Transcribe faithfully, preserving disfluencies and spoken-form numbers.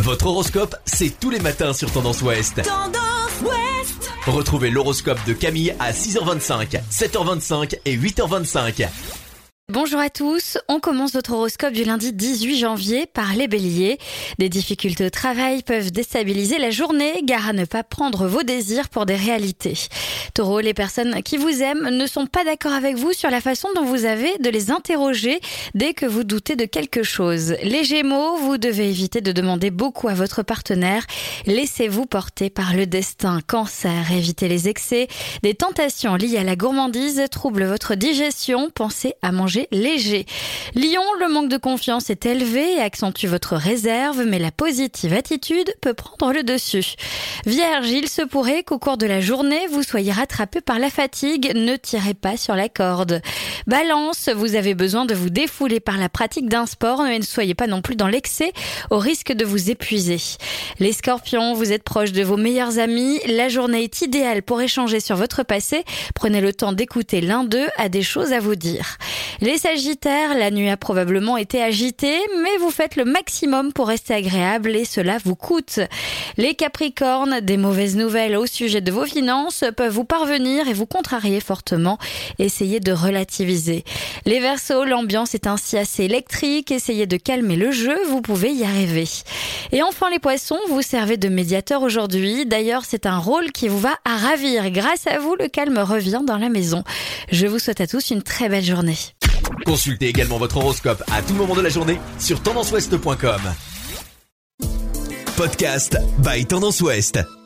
Votre horoscope, c'est tous les matins sur Tendance Ouest. Tendance Ouest. Retrouvez l'horoscope de Camille à six heures vingt-cinq, sept heures vingt-cinq et huit heures vingt-cinq. Bonjour à tous, on commence votre horoscope du lundi dix-huit janvier par les béliers. Des difficultés au travail peuvent déstabiliser la journée, gare à ne pas prendre vos désirs pour des réalités. Taureau, les personnes qui vous aiment ne sont pas d'accord avec vous sur la façon dont vous avez de les interroger dès que vous doutez de quelque chose. Les gémeaux, vous devez éviter de demander beaucoup à votre partenaire. Laissez-vous porter par le destin. Cancer, évitez les excès. Des tentations liées à la gourmandise troublent votre digestion. Pensez à manger léger. Lion, le manque de confiance est élevé et accentue votre réserve, mais la positive attitude peut prendre le dessus. Vierge, il se pourrait qu'au cours de la journée, vous soyez rattrapé par la fatigue, ne tirez pas sur la corde. Balance, vous avez besoin de vous défouler par la pratique d'un sport, mais ne soyez pas non plus dans l'excès, au risque de vous épuiser. Les scorpions, vous êtes proches de vos meilleurs amis, la journée est idéale pour échanger sur votre passé, prenez le temps d'écouter l'un d'eux, a des choses à vous dire. Les sagittaires, la nuit a probablement été agitée, mais vous faites le maximum pour rester agréable et cela vous coûte. Les capricornes, des mauvaises nouvelles au sujet de vos finances peuvent vous parvenir et vous contrarier fortement. Essayez de relativiser. Les verseaux, l'ambiance est ainsi assez électrique, essayez de calmer le jeu, vous pouvez y arriver. Et enfin les poissons, vous servez de médiateur aujourd'hui. D'ailleurs, c'est un rôle qui vous va à ravir. Grâce à vous, le calme revient dans la maison. Je vous souhaite à tous une très belle journée. Consultez également votre horoscope à tout moment de la journée sur tendance ouest point com. Podcast by Tendance Ouest.